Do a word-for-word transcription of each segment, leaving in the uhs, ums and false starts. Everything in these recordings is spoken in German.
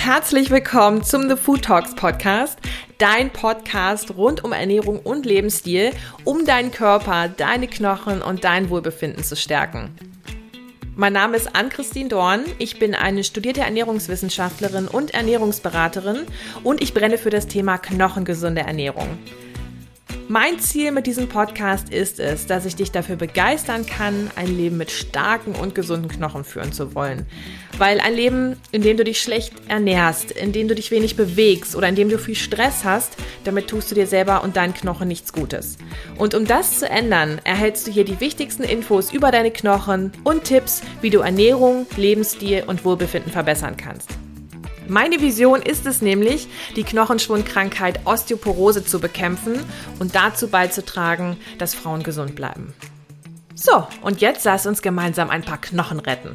Herzlich willkommen zum The Food Talks Podcast, dein Podcast rund um Ernährung und Lebensstil, um deinen Körper, deine Knochen und dein Wohlbefinden zu stärken. Mein Name ist Ann-Christine Dorn, ich bin eine studierte Ernährungswissenschaftlerin und Ernährungsberaterin und ich brenne für das Thema knochengesunde Ernährung. Mein Ziel mit diesem Podcast ist es, dass ich dich dafür begeistern kann, ein Leben mit starken und gesunden Knochen führen zu wollen. Weil ein Leben, in dem du dich schlecht ernährst, in dem du dich wenig bewegst oder in dem du viel Stress hast, damit tust du dir selber und deinen Knochen nichts Gutes. Und um das zu ändern, erhältst du hier die wichtigsten Infos über deine Knochen und Tipps, wie du Ernährung, Lebensstil und Wohlbefinden verbessern kannst. Meine Vision ist es nämlich, die Knochenschwundkrankheit Osteoporose zu bekämpfen und dazu beizutragen, dass Frauen gesund bleiben. So, und jetzt lass uns gemeinsam ein paar Knochen retten.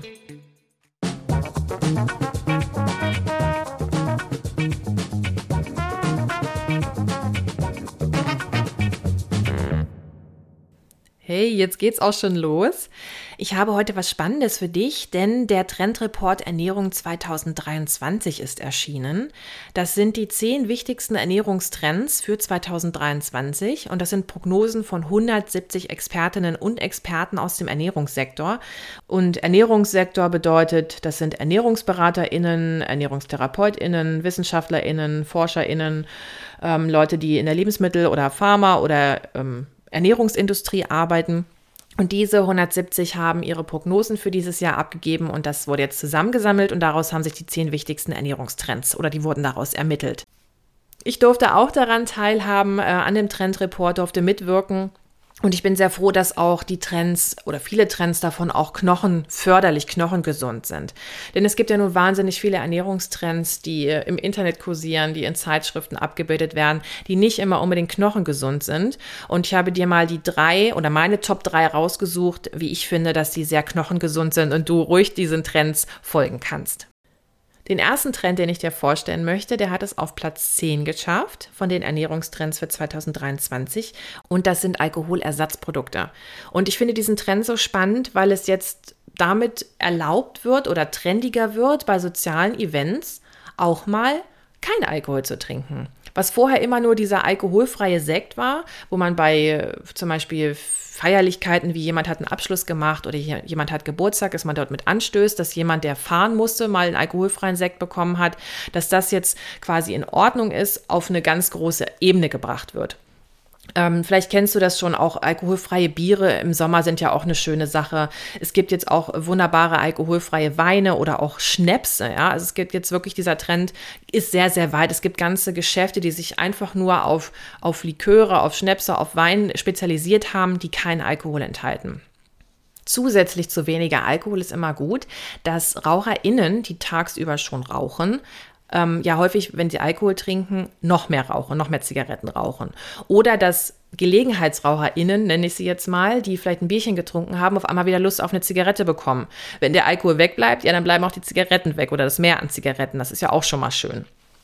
Hey, jetzt geht's auch schon los. Ich habe heute was Spannendes für dich, denn der Trendreport Ernährung zwanzig dreiundzwanzig ist erschienen. Das sind die zehn wichtigsten Ernährungstrends für zwanzig dreiundzwanzig und das sind Prognosen von hundertsiebzig Expertinnen und Experten aus dem Ernährungssektor. Und Ernährungssektor bedeutet, das sind ErnährungsberaterInnen, ErnährungstherapeutInnen, WissenschaftlerInnen, ForscherInnen, ähm, Leute, die in der Lebensmittel- oder Pharma- oder ähm, Ernährungsindustrie arbeiten. Und diese hundertsiebzig haben ihre Prognosen für dieses Jahr abgegeben und das wurde jetzt zusammengesammelt und daraus haben sich die zehn wichtigsten Ernährungstrends oder die wurden daraus ermittelt. Ich durfte auch daran teilhaben, äh, an dem Trendreport, durfte mitwirken. Und ich bin sehr froh, dass auch die Trends oder viele Trends davon auch knochenförderlich, knochengesund sind. Denn es gibt ja nun wahnsinnig viele Ernährungstrends, die im Internet kursieren, die in Zeitschriften abgebildet werden, die nicht immer unbedingt knochengesund sind. Und ich habe dir mal die drei oder meine Top drei rausgesucht, wie ich finde, dass die sehr knochengesund sind und du ruhig diesen Trends folgen kannst. Den ersten Trend, den ich dir vorstellen möchte, der hat es auf Platz zehn geschafft von den Ernährungstrends für zwanzig dreiundzwanzig und das sind Alkoholersatzprodukte. Und ich finde diesen Trend so spannend, weil es jetzt damit erlaubt wird oder trendiger wird, bei sozialen Events auch mal kein Alkohol zu trinken. Was vorher immer nur dieser alkoholfreie Sekt war, wo man bei äh, zum Beispiel Feierlichkeiten, wie jemand hat einen Abschluss gemacht oder jemand hat Geburtstag, dass man dort mit anstößt, dass jemand, der fahren musste, mal einen alkoholfreien Sekt bekommen hat, dass das jetzt quasi in Ordnung ist, auf eine ganz große Ebene gebracht wird. Ähm, vielleicht kennst du das schon, auch alkoholfreie Biere im Sommer sind ja auch eine schöne Sache. Es gibt jetzt auch wunderbare alkoholfreie Weine oder auch Schnäpse, ja. Also es gibt jetzt wirklich, dieser Trend ist sehr, sehr weit. Es gibt ganze Geschäfte, die sich einfach nur auf, auf Liköre, auf Schnäpse, auf Wein spezialisiert haben, die keinen Alkohol enthalten. Zusätzlich zu weniger Alkohol ist immer gut, dass RaucherInnen, die tagsüber schon rauchen, Ähm, ja häufig, wenn sie Alkohol trinken, noch mehr rauchen, noch mehr Zigaretten rauchen. Oder dass GelegenheitsraucherInnen, nenne ich sie jetzt mal, die vielleicht ein Bierchen getrunken haben, auf einmal wieder Lust auf eine Zigarette bekommen. Wenn der Alkohol wegbleibt, ja, dann bleiben auch die Zigaretten weg oder das Mehr an Zigaretten. Das ist ja auch schon mal schön.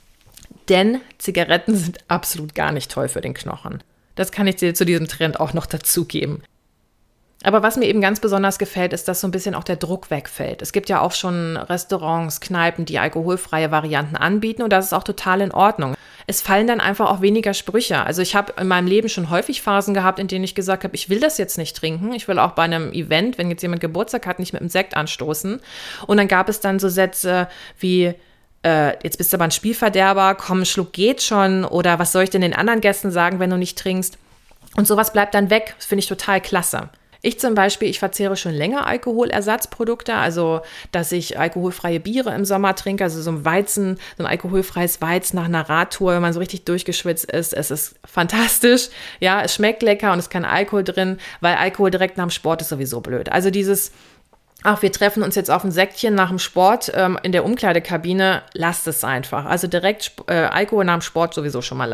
Denn Zigaretten sind absolut gar nicht toll für den Knochen. Das kann ich dir zu diesem Trend auch noch dazugeben. Aber was mir eben ganz besonders gefällt, ist, dass so ein bisschen auch der Druck wegfällt. Es gibt ja auch schon Restaurants, Kneipen, die alkoholfreie Varianten anbieten und das ist auch total in Ordnung. Es fallen dann einfach auch weniger Sprüche. Also ich habe in meinem Leben schon häufig Phasen gehabt, in denen ich gesagt habe, ich will das jetzt nicht trinken. Ich will auch bei einem Event, wenn jetzt jemand Geburtstag hat, nicht mit einem Sekt anstoßen. Und dann gab es dann so Sätze wie, äh, jetzt bist du aber ein Spielverderber, komm, ein Schluck geht schon. Oder was soll ich denn den anderen Gästen sagen, wenn du nicht trinkst? Und sowas bleibt dann weg. Das finde ich total klasse. Ich zum Beispiel, ich verzehre schon länger Alkoholersatzprodukte, also dass ich alkoholfreie Biere im Sommer trinke, also so ein Weizen, so ein alkoholfreies Weizen nach einer Radtour, wenn man so richtig durchgeschwitzt ist. Es ist fantastisch, ja, es schmeckt lecker und es ist kein Alkohol drin, weil Alkohol direkt nach dem Sport ist sowieso blöd. Also dieses, ach, wir treffen uns jetzt auf ein Säckchen nach dem Sport ähm, in der Umkleidekabine, lasst es einfach. Also direkt äh, Alkohol nach dem Sport sowieso schon mal lassen.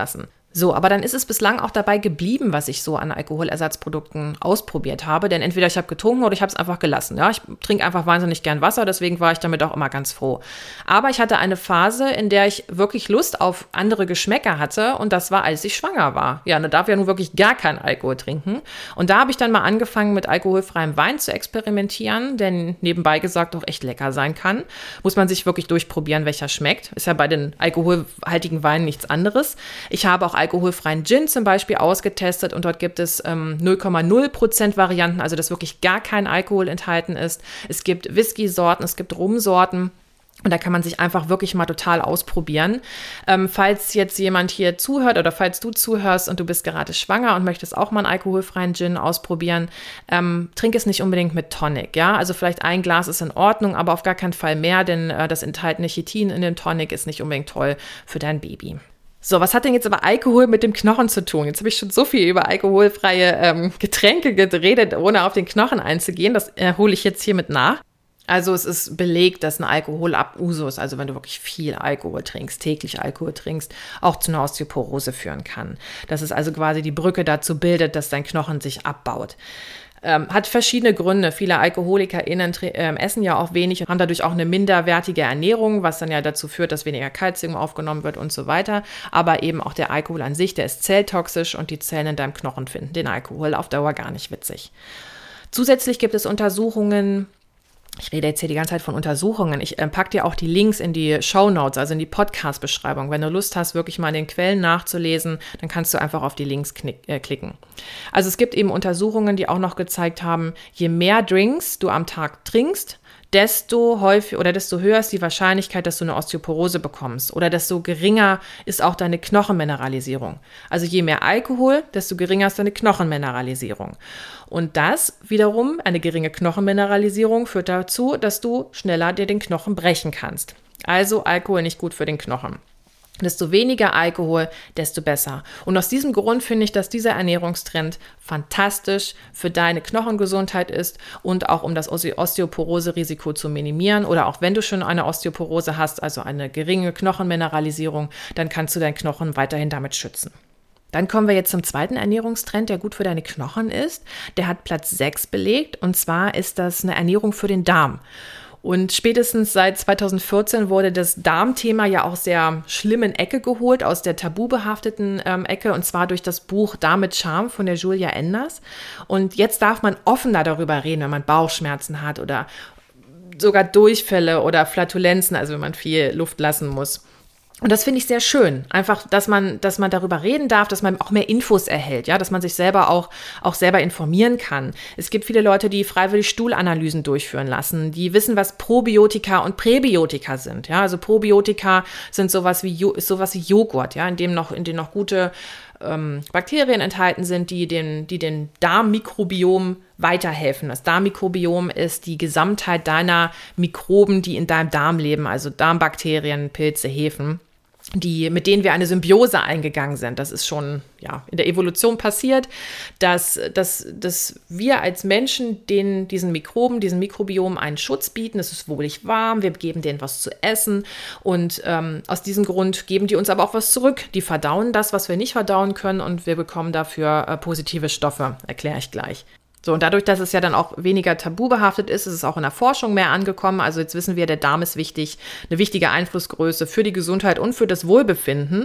So, aber dann ist es bislang auch dabei geblieben, was ich so an Alkoholersatzprodukten ausprobiert habe. Denn entweder ich habe getrunken oder ich habe es einfach gelassen. Ja, ich trinke einfach wahnsinnig gern Wasser, deswegen war ich damit auch immer ganz froh. Aber ich hatte eine Phase, in der ich wirklich Lust auf andere Geschmäcker hatte. Und das war, als ich schwanger war. Ja, da darf ja nun wirklich gar keinen Alkohol trinken. Und da habe ich dann mal angefangen, mit alkoholfreiem Wein zu experimentieren. Denn nebenbei gesagt auch echt lecker sein kann. Muss man sich wirklich durchprobieren, welcher schmeckt. Ist ja bei den alkoholhaltigen Weinen nichts anderes. Ich habe auch alkoholfreien Gin zum Beispiel ausgetestet und dort gibt es ähm, null Komma null Prozent Varianten, also dass wirklich gar kein Alkohol enthalten ist. Es gibt Whisky-Sorten, es gibt Rumsorten. Und da kann man sich einfach wirklich mal total ausprobieren. Ähm, falls jetzt jemand hier zuhört oder falls du zuhörst und du bist gerade schwanger und möchtest auch mal einen alkoholfreien Gin ausprobieren, ähm, trink es nicht unbedingt mit Tonic. Ja? Also vielleicht ein Glas ist in Ordnung, aber auf gar keinen Fall mehr, denn äh, das enthaltene Chitin in dem Tonic ist nicht unbedingt toll für dein Baby. So, was hat denn jetzt aber Alkohol mit dem Knochen zu tun? Jetzt habe ich schon so viel über alkoholfreie ähm, Getränke geredet, ohne auf den Knochen einzugehen. Das äh, hole ich jetzt hiermit nach. Also es ist belegt, dass ein Alkoholabusus, also wenn du wirklich viel Alkohol trinkst, täglich Alkohol trinkst, auch zu einer Osteoporose führen kann. Dass es also quasi die Brücke dazu bildet, dass dein Knochen sich abbaut. Ähm, hat verschiedene Gründe. Viele AlkoholikerInnen äh, essen ja auch wenig und haben dadurch auch eine minderwertige Ernährung, was dann ja dazu führt, dass weniger Kalzium aufgenommen wird und so weiter. Aber eben auch der Alkohol an sich, der ist zelltoxisch und die Zellen in deinem Knochen finden den Alkohol auf Dauer gar nicht witzig. Zusätzlich gibt es Untersuchungen. Ich rede jetzt hier die ganze Zeit von Untersuchungen. Ich äh, packe dir auch die Links in die Shownotes, also in die Podcast-Beschreibung. Wenn du Lust hast, wirklich mal in den Quellen nachzulesen, dann kannst du einfach auf die Links knick, äh, klicken. Also es gibt eben Untersuchungen, die auch noch gezeigt haben, je mehr Drinks du am Tag trinkst, desto häufig oder desto höher ist die Wahrscheinlichkeit, dass du eine Osteoporose bekommst oder desto geringer ist auch deine Knochenmineralisierung. Also je mehr Alkohol, desto geringer ist deine Knochenmineralisierung. Und das wiederum, eine geringe Knochenmineralisierung, führt dazu, dass du schneller dir den Knochen brechen kannst. Also Alkohol nicht gut für den Knochen. Desto weniger Alkohol, desto besser. Und aus diesem Grund finde ich, dass dieser Ernährungstrend fantastisch für deine Knochengesundheit ist und auch um das Osteoporose-Risiko zu minimieren. Oder auch wenn du schon eine Osteoporose hast, also eine geringe Knochenmineralisierung, dann kannst du deinen Knochen weiterhin damit schützen. Dann kommen wir jetzt zum zweiten Ernährungstrend, der gut für deine Knochen ist. Der hat Platz sechs belegt und zwar ist das eine Ernährung für den Darm. Und spätestens seit zweitausendvierzehn wurde das Darmthema ja auch sehr schlimm in Ecke geholt, aus der tabubehafteten ähm, Ecke, und zwar durch das Buch Darm mit Charme von der Julia Enders. Und jetzt darf man offener darüber reden, wenn man Bauchschmerzen hat oder sogar Durchfälle oder Flatulenzen, also wenn man viel Luft lassen muss. Und das finde ich sehr schön, einfach, dass man, dass man darüber reden darf, dass man auch mehr Infos erhält, ja, dass man sich selber auch, auch selber informieren kann. Es gibt viele Leute, die freiwillig Stuhlanalysen durchführen lassen, die wissen, was Probiotika und Präbiotika sind, ja, also Probiotika sind sowas wie, ist sowas wie Joghurt, ja, in dem noch, in dem noch gute ähm, Bakterien enthalten sind, die den, die den Darmmikrobiom weiterhelfen. Das Darmmikrobiom ist die Gesamtheit deiner Mikroben, die in deinem Darm leben, also Darmbakterien, Pilze, Hefen, die, mit denen wir eine Symbiose eingegangen sind. Das ist schon ja, in der Evolution passiert, dass, dass, dass wir als Menschen den, diesen Mikroben, diesen Mikrobiom einen Schutz bieten. Es ist wohlig warm, wir geben denen was zu essen und ähm, aus diesem Grund geben die uns aber auch was zurück. Die verdauen das, was wir nicht verdauen können, und wir bekommen dafür äh, positive Stoffe, erkläre ich gleich. So, und dadurch, dass es ja dann auch weniger tabubehaftet ist, ist es auch in der Forschung mehr angekommen. Also jetzt wissen wir, der Darm ist wichtig, eine wichtige Einflussgröße für die Gesundheit und für das Wohlbefinden.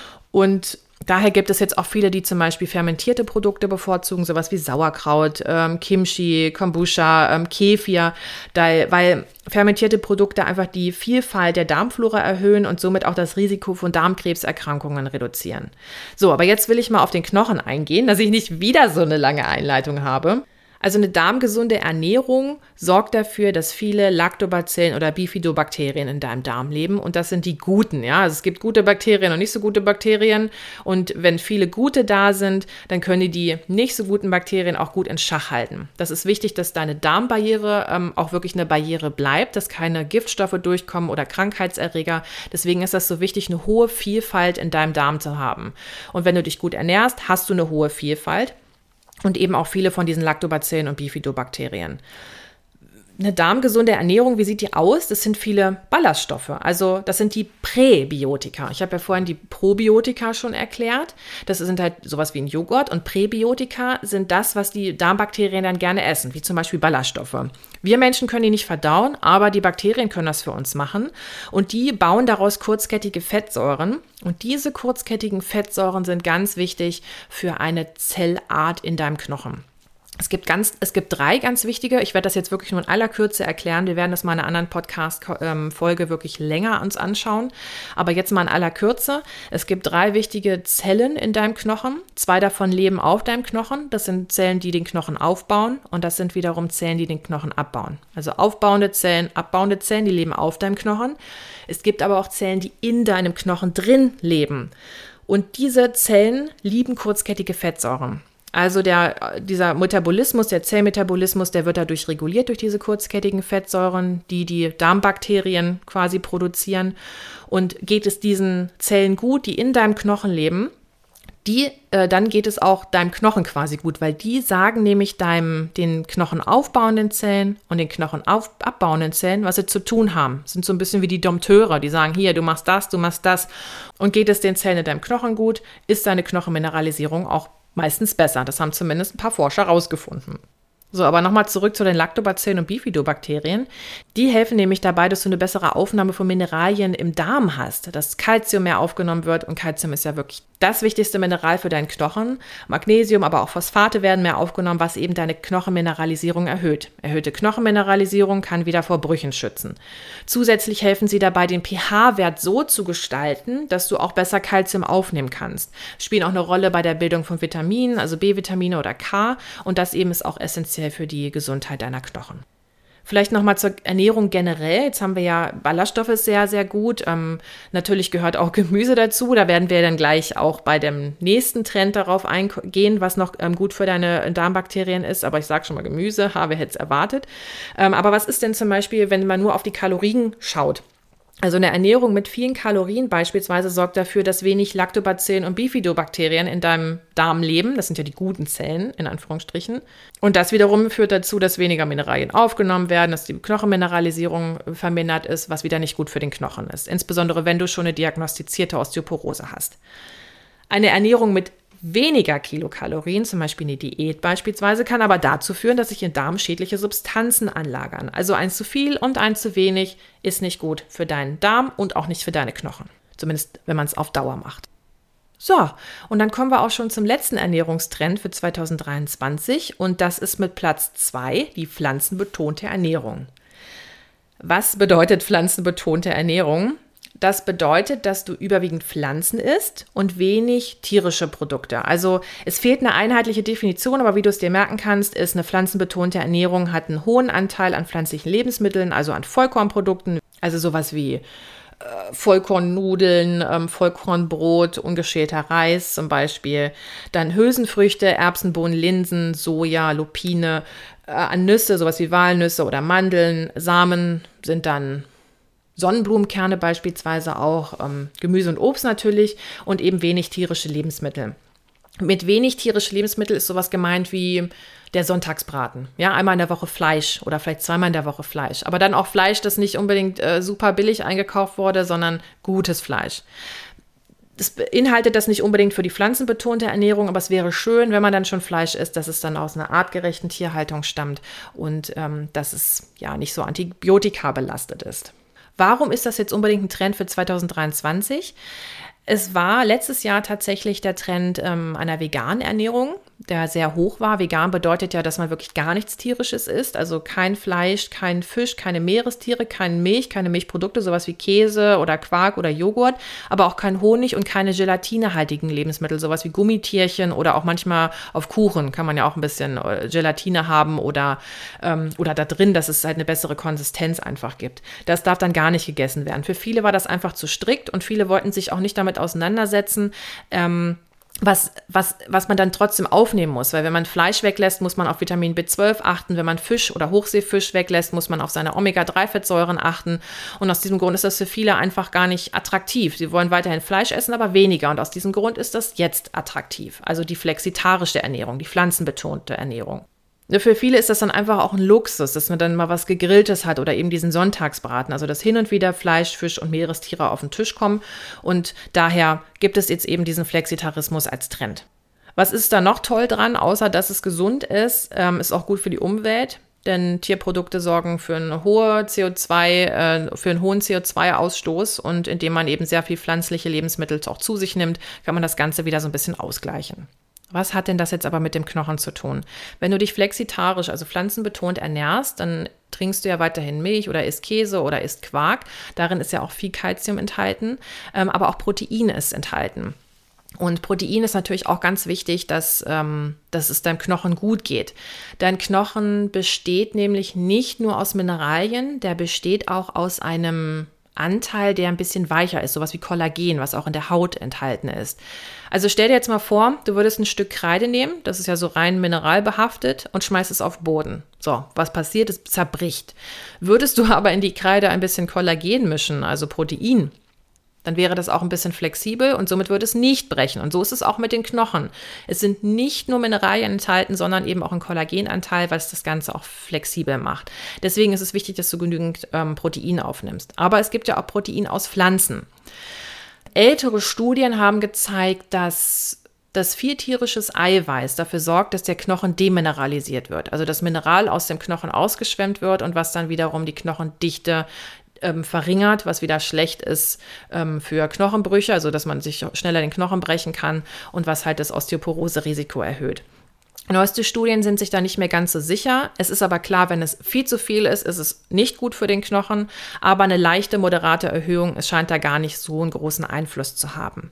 Und daher gibt es jetzt auch viele, die zum Beispiel fermentierte Produkte bevorzugen, sowas wie Sauerkraut, ähm, Kimchi, Kombucha, ähm, Kefir, da, weil fermentierte Produkte einfach die Vielfalt der Darmflora erhöhen und somit auch das Risiko von Darmkrebserkrankungen reduzieren. So, aber jetzt will ich mal auf den Knochen eingehen, dass ich nicht wieder so eine lange Einleitung habe. Also eine darmgesunde Ernährung sorgt dafür, dass viele Lactobacillen oder Bifidobakterien in deinem Darm leben, und das sind die guten, ja. Also es gibt gute Bakterien und nicht so gute Bakterien, und wenn viele gute da sind, dann können die die nicht so guten Bakterien auch gut in Schach halten. Das ist wichtig, dass deine Darmbarriere ähm, auch wirklich eine Barriere bleibt, dass keine Giftstoffe durchkommen oder Krankheitserreger. Deswegen ist das so wichtig, eine hohe Vielfalt in deinem Darm zu haben. Und wenn du dich gut ernährst, hast du eine hohe Vielfalt. Und eben auch viele von diesen Lactobacillen und Bifidobakterien. Eine darmgesunde Ernährung, wie sieht die aus? Das sind viele Ballaststoffe. Also das sind die Präbiotika. Ich habe ja vorhin die Probiotika schon erklärt. Das sind halt sowas wie ein Joghurt. Und Präbiotika sind das, was die Darmbakterien dann gerne essen, wie zum Beispiel Ballaststoffe. Wir Menschen können die nicht verdauen, aber die Bakterien können das für uns machen. Und die bauen daraus kurzkettige Fettsäuren. Und diese kurzkettigen Fettsäuren sind ganz wichtig für eine Zellart in deinem Knochen. Es gibt ganz, es gibt drei ganz wichtige, ich werde das jetzt wirklich nur in aller Kürze erklären, wir werden das mal in einer anderen Podcast-Folge wirklich länger uns anschauen, aber jetzt mal in aller Kürze. Es gibt drei wichtige Zellen in deinem Knochen, zwei davon leben auf deinem Knochen, das sind Zellen, die den Knochen aufbauen und das sind wiederum Zellen, die den Knochen abbauen. Also aufbauende Zellen, abbauende Zellen, die leben auf deinem Knochen. Es gibt aber auch Zellen, die in deinem Knochen drin leben und diese Zellen lieben kurzkettige Fettsäuren. Also der, dieser Metabolismus, der Zellmetabolismus, der wird dadurch reguliert durch diese kurzkettigen Fettsäuren, die die Darmbakterien quasi produzieren. Und geht es diesen Zellen gut, die in deinem Knochen leben, die, äh, dann geht es auch deinem Knochen quasi gut, weil die sagen nämlich deinem, den Knochen aufbauenden Zellen und den Knochen auf, abbauenden Zellen, was sie zu tun haben. Das sind so ein bisschen wie die Dompteure, die sagen, hier, du machst das, du machst das. Und geht es den Zellen in deinem Knochen gut, ist deine Knochenmineralisierung auch meistens besser. Das haben zumindest ein paar Forscher rausgefunden. So, aber nochmal zurück zu den Lactobacillen und Bifidobakterien. Die helfen nämlich dabei, dass du eine bessere Aufnahme von Mineralien im Darm hast, dass Kalzium mehr aufgenommen wird und Kalzium ist ja wirklich das wichtigste Mineral für deinen Knochen. Magnesium, aber auch Phosphate werden mehr aufgenommen, was eben deine Knochenmineralisierung erhöht. Erhöhte Knochenmineralisierung kann wieder vor Brüchen schützen. Zusätzlich helfen sie dabei, den pH-Wert so zu gestalten, dass du auch besser Kalzium aufnehmen kannst. Spielen auch eine Rolle bei der Bildung von Vitaminen, also B-Vitamine oder K und das eben ist auch essentiell für die Gesundheit deiner Knochen. Vielleicht nochmal zur Ernährung generell. Jetzt haben wir ja Ballaststoffe sehr, sehr gut. Ähm, natürlich gehört auch Gemüse dazu. Da werden wir dann gleich auch bei dem nächsten Trend darauf eingehen, was noch ähm, gut für deine Darmbakterien ist. Aber ich sage schon mal Gemüse, ha, wer hätte es erwartet. Ähm, aber was ist denn zum Beispiel, wenn man nur auf die Kalorien schaut? Also eine Ernährung mit vielen Kalorien beispielsweise sorgt dafür, dass wenig Lactobacillen und Bifidobakterien in deinem Darm leben. Das sind ja die guten Zellen, in Anführungsstrichen. Und das wiederum führt dazu, dass weniger Mineralien aufgenommen werden, dass die Knochenmineralisierung vermindert ist, was wieder nicht gut für den Knochen ist. Insbesondere, wenn du schon eine diagnostizierte Osteoporose hast. Eine Ernährung mit weniger Kilokalorien, zum Beispiel eine Diät beispielsweise, kann aber dazu führen, dass sich im Darm schädliche Substanzen anlagern. Also eins zu viel und eins zu wenig ist nicht gut für deinen Darm und auch nicht für deine Knochen. Zumindest, wenn man es auf Dauer macht. So, und dann kommen wir auch schon zum letzten Ernährungstrend für zwanzig dreiundzwanzig und das ist mit Platz zwei die pflanzenbetonte Ernährung. Was bedeutet pflanzenbetonte Ernährung? Das bedeutet, dass du überwiegend Pflanzen isst und wenig tierische Produkte. Also es fehlt eine einheitliche Definition, aber wie du es dir merken kannst, ist eine pflanzenbetonte Ernährung, hat einen hohen Anteil an pflanzlichen Lebensmitteln, also an Vollkornprodukten, also sowas wie äh, Vollkornnudeln, ähm, Vollkornbrot, ungeschälter Reis zum Beispiel, dann Hülsenfrüchte, Erbsen, Bohnen, Linsen, Soja, Lupine, äh, an Nüsse, sowas wie Walnüsse oder Mandeln, Samen sind dann Sonnenblumenkerne beispielsweise auch, ähm, Gemüse und Obst natürlich und eben wenig tierische Lebensmittel. Mit wenig tierische Lebensmittel ist sowas gemeint wie der Sonntagsbraten. Ja, einmal in der Woche Fleisch oder vielleicht zweimal in der Woche Fleisch. Aber dann auch Fleisch, das nicht unbedingt äh, super billig eingekauft wurde, sondern gutes Fleisch. Das beinhaltet das nicht unbedingt für die pflanzenbetonte Ernährung, aber es wäre schön, wenn man dann schon Fleisch isst, dass es dann aus einer artgerechten Tierhaltung stammt und ähm, dass es ja nicht so antibiotika belastet ist. Warum ist das jetzt unbedingt ein Trend für zwanzig dreiundzwanzig? Es war letztes Jahr tatsächlich der Trend ähm, einer veganen Ernährung, der sehr hoch war. Vegan bedeutet ja, dass man wirklich gar nichts Tierisches isst, also kein Fleisch, kein Fisch, keine Meerestiere, keine Milch, keine Milchprodukte, sowas wie Käse oder Quark oder Joghurt, aber auch kein Honig und keine gelatinehaltigen Lebensmittel, sowas wie Gummitierchen oder auch manchmal auf Kuchen kann man ja auch ein bisschen Gelatine haben oder, ähm, oder da drin, dass es halt eine bessere Konsistenz einfach gibt. Das darf dann gar nicht gegessen werden. Für viele war das einfach zu strikt und viele wollten sich auch nicht damit auseinandersetzen, ähm, was, was, was man dann trotzdem aufnehmen muss. Weil wenn man Fleisch weglässt, muss man auf Vitamin B zwölf achten. Wenn man Fisch oder Hochseefisch weglässt, muss man auf seine Omega drei Fettsäuren achten. Und aus diesem Grund ist das für viele einfach gar nicht attraktiv. Sie wollen weiterhin Fleisch essen, aber weniger. Und aus diesem Grund ist das jetzt attraktiv. Also die flexitarische Ernährung, die pflanzenbetonte Ernährung. Für viele ist das dann einfach auch ein Luxus, dass man dann mal was Gegrilltes hat oder eben diesen Sonntagsbraten. Also dass hin und wieder Fleisch, Fisch und Meerestiere auf den Tisch kommen. Und daher gibt es jetzt eben diesen Flexitarismus als Trend. Was ist da noch toll dran, außer dass es gesund ist, ähm, ist auch gut für die Umwelt. Denn Tierprodukte sorgen für eine hohe C O zwei, äh, für einen hohen C O zwei Ausstoß. Und indem man eben sehr viel pflanzliche Lebensmittel auch zu sich nimmt, kann man das Ganze wieder so ein bisschen ausgleichen. Was hat denn das jetzt aber mit dem Knochen zu tun? Wenn du dich flexitarisch, also pflanzenbetont ernährst, dann trinkst du ja weiterhin Milch oder isst Käse oder isst Quark. Darin ist ja auch viel Kalzium enthalten, ähm, aber auch Protein ist enthalten. Und Protein ist natürlich auch ganz wichtig, dass, ähm, dass es deinem Knochen gut geht. Dein Knochen besteht nämlich nicht nur aus Mineralien, der besteht auch aus einem Anteil, der ein bisschen weicher ist, sowas wie Kollagen, was auch in der Haut enthalten ist. Also stell dir jetzt mal vor, du würdest ein Stück Kreide nehmen, das ist ja so rein mineralbehaftet, und schmeißt es auf Boden. So, was passiert? Es zerbricht. Würdest du aber in die Kreide ein bisschen Kollagen mischen, also Protein, dann wäre das auch ein bisschen flexibel und somit würde es nicht brechen. Und so ist es auch mit den Knochen. Es sind nicht nur Mineralien enthalten, sondern eben auch ein Kollagenanteil, was das Ganze auch flexibel macht. Deswegen ist es wichtig, dass du genügend ähm, Protein aufnimmst. Aber es gibt ja auch Protein aus Pflanzen. Ältere Studien haben gezeigt, dass das viel tierisches Eiweiß dafür sorgt, dass der Knochen demineralisiert wird. Also das Mineral aus dem Knochen ausgeschwemmt wird und was dann wiederum die Knochendichte Ähm, verringert, was wieder schlecht ist ähm, für Knochenbrüche, also dass man sich schneller den Knochen brechen kann und was halt das Osteoporose-Risiko erhöht. Neueste Studien sind sich da nicht mehr ganz so sicher. Es ist aber klar, wenn es viel zu viel ist, ist es nicht gut für den Knochen, aber eine leichte, moderate Erhöhung, es scheint da gar nicht so einen großen Einfluss zu haben.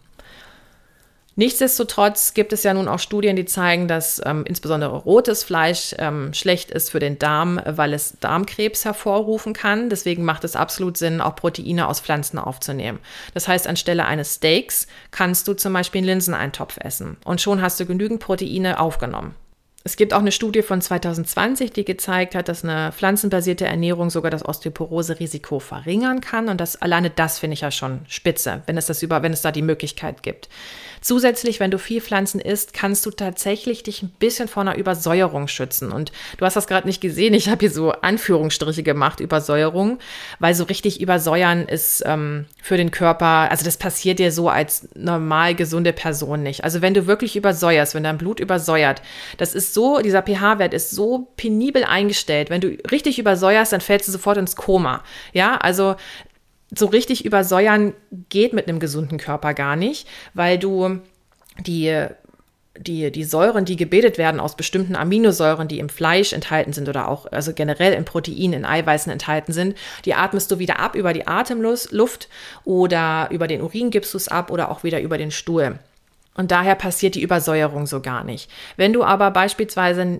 Nichtsdestotrotz gibt es ja nun auch Studien, die zeigen, dass ähm, insbesondere rotes Fleisch ähm, schlecht ist für den Darm, weil es Darmkrebs hervorrufen kann. Deswegen macht es absolut Sinn, auch Proteine aus Pflanzen aufzunehmen. Das heißt, anstelle eines Steaks kannst du zum Beispiel einen Linseneintopf essen und schon hast du genügend Proteine aufgenommen. Es gibt auch eine Studie von zwanzig zwanzig, die gezeigt hat, dass eine pflanzenbasierte Ernährung sogar das Osteoporose-Risiko verringern kann. Und das, alleine das finde ich ja schon spitze, wenn es, das über, wenn es da die Möglichkeit gibt. Zusätzlich, wenn du viel Pflanzen isst, kannst du tatsächlich dich ein bisschen vor einer Übersäuerung schützen. Und du hast das gerade nicht gesehen, ich habe hier so Anführungsstriche gemacht, Übersäuerung, weil so richtig übersäuern ist ähm, für den Körper, also das passiert dir so als normal gesunde Person nicht. Also wenn du wirklich übersäuerst, wenn dein Blut übersäuert, das ist so, dieser pH-Wert ist so penibel eingestellt. Wenn du richtig übersäuerst, dann fällst du sofort ins Koma. Ja, also so richtig übersäuern geht mit einem gesunden Körper gar nicht, weil du die, die, die Säuren, die gebildet werden aus bestimmten Aminosäuren, die im Fleisch enthalten sind oder auch also generell in Proteinen, in Eiweißen enthalten sind, die atmest du wieder ab über die Atemluft oder über den Urin gibst du es ab oder auch wieder über den Stuhl. Und daher passiert die Übersäuerung so gar nicht. Wenn du aber beispielsweise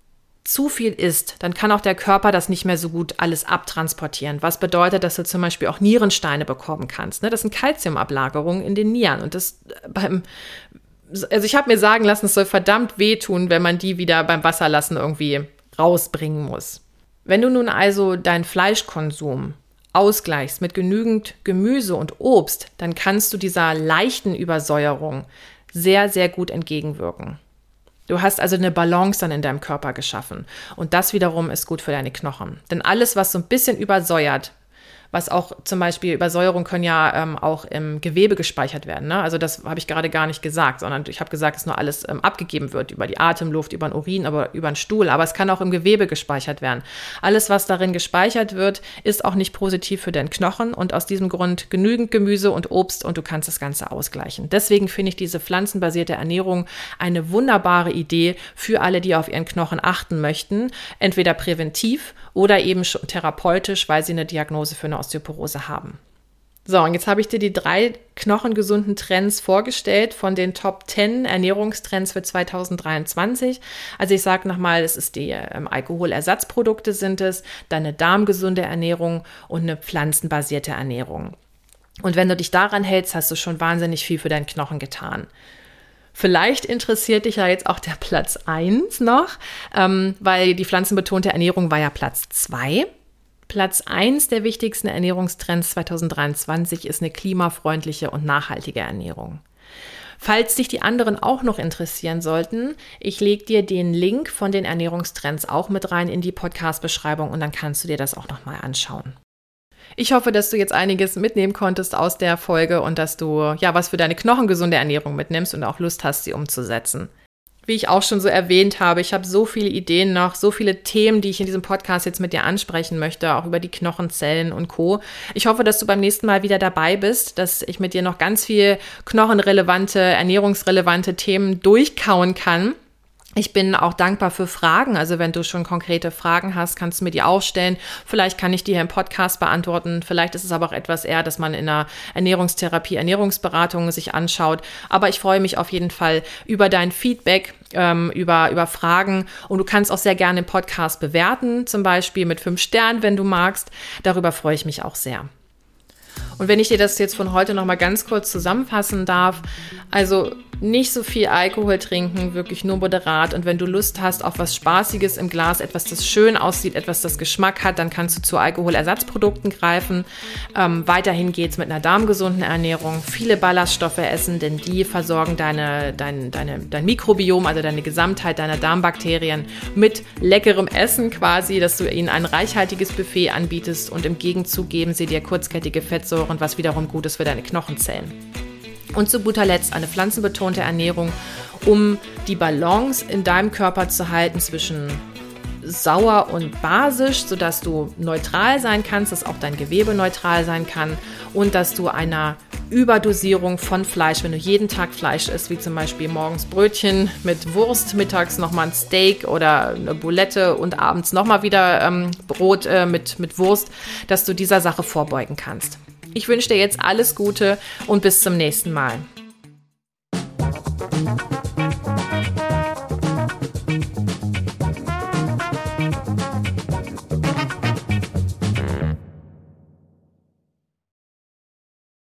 zu viel isst, dann kann auch der Körper das nicht mehr so gut alles abtransportieren. Was bedeutet, dass du zum Beispiel auch Nierensteine bekommen kannst. Das sind Kalziumablagerungen in den Nieren. Und das beim, also ich habe mir sagen lassen, es soll verdammt wehtun, wenn man die wieder beim Wasserlassen irgendwie rausbringen muss. Wenn du nun also deinen Fleischkonsum ausgleichst mit genügend Gemüse und Obst, dann kannst du dieser leichten Übersäuerung sehr, sehr gut entgegenwirken. Du hast also eine Balance dann in deinem Körper geschaffen. Und das wiederum ist gut für deine Knochen. Denn alles, was so ein bisschen übersäuert, was auch zum Beispiel Übersäuerung können ja ähm, auch im Gewebe gespeichert werden. Ne? Also das habe ich gerade gar nicht gesagt, sondern ich habe gesagt, dass nur alles ähm, abgegeben wird über die Atemluft, über den Urin, aber über den Stuhl. Aber es kann auch im Gewebe gespeichert werden. Alles, was darin gespeichert wird, ist auch nicht positiv für den Knochen und aus diesem Grund genügend Gemüse und Obst und du kannst das Ganze ausgleichen. Deswegen finde ich diese pflanzenbasierte Ernährung eine wunderbare Idee für alle, die auf ihren Knochen achten möchten. Entweder präventiv oder eben schon therapeutisch, weil sie eine Diagnose für eine Osteoporose haben. So, und jetzt habe ich dir die drei knochengesunden Trends vorgestellt von den Top zehn Ernährungstrends für zwanzig dreiundzwanzig. Also ich sage nochmal, es ist die ähm, Alkoholersatzprodukte sind es, dann eine darmgesunde Ernährung und eine pflanzenbasierte Ernährung. Und wenn du dich daran hältst, hast du schon wahnsinnig viel für deinen Knochen getan. Vielleicht interessiert dich ja jetzt auch der Platz eins noch, ähm, weil die pflanzenbetonte Ernährung war ja Platz zwei. Platz eins der wichtigsten Ernährungstrends zwanzig dreiundzwanzig ist eine klimafreundliche und nachhaltige Ernährung. Falls dich die anderen auch noch interessieren sollten, ich lege dir den Link von den Ernährungstrends auch mit rein in die Podcast-Beschreibung und dann kannst du dir das auch nochmal anschauen. Ich hoffe, dass du jetzt einiges mitnehmen konntest aus der Folge und dass du ja was für deine knochengesunde Ernährung mitnimmst und auch Lust hast, sie umzusetzen. Wie ich auch schon so erwähnt habe, ich habe so viele Ideen noch, so viele Themen, die ich in diesem Podcast jetzt mit dir ansprechen möchte, auch über die Knochenzellen und Co. Ich hoffe, dass du beim nächsten Mal wieder dabei bist, dass ich mit dir noch ganz viel knochenrelevante, ernährungsrelevante Themen durchkauen kann. Ich bin auch dankbar für Fragen, also wenn du schon konkrete Fragen hast, kannst du mir die auch stellen. Vielleicht kann ich die hier im Podcast beantworten, vielleicht ist es aber auch etwas eher, dass man in einer Ernährungstherapie, Ernährungsberatung sich anschaut. Aber ich freue mich auf jeden Fall über dein Feedback, ähm, über, über Fragen und du kannst auch sehr gerne den Podcast bewerten, zum Beispiel mit fünf Sternen, wenn du magst. Darüber freue ich mich auch sehr. Und wenn ich dir das jetzt von heute nochmal ganz kurz zusammenfassen darf, also nicht so viel Alkohol trinken, wirklich nur moderat. Und wenn du Lust hast auf was Spaßiges im Glas, etwas, das schön aussieht, etwas, das Geschmack hat, dann kannst du zu Alkoholersatzprodukten greifen. Ähm, weiterhin geht's mit einer darmgesunden Ernährung. Viele Ballaststoffe essen, denn die versorgen deine, dein, deine, dein Mikrobiom, also deine Gesamtheit deiner Darmbakterien mit leckerem Essen quasi, dass du ihnen ein reichhaltiges Buffet anbietest und im Gegenzug geben sie dir kurzkettige Fettsäuren, was wiederum gut ist für deine Knochenzellen. Und zu guter Letzt eine pflanzenbetonte Ernährung, um die Balance in deinem Körper zu halten zwischen sauer und basisch, sodass du neutral sein kannst, dass auch dein Gewebe neutral sein kann und dass du einer Überdosierung von Fleisch, wenn du jeden Tag Fleisch isst, wie zum Beispiel morgens Brötchen mit Wurst, mittags nochmal ein Steak oder eine Boulette und abends nochmal wieder ähm, Brot äh, mit, mit Wurst, dass du dieser Sache vorbeugen kannst. Ich wünsche dir jetzt alles Gute und bis zum nächsten Mal.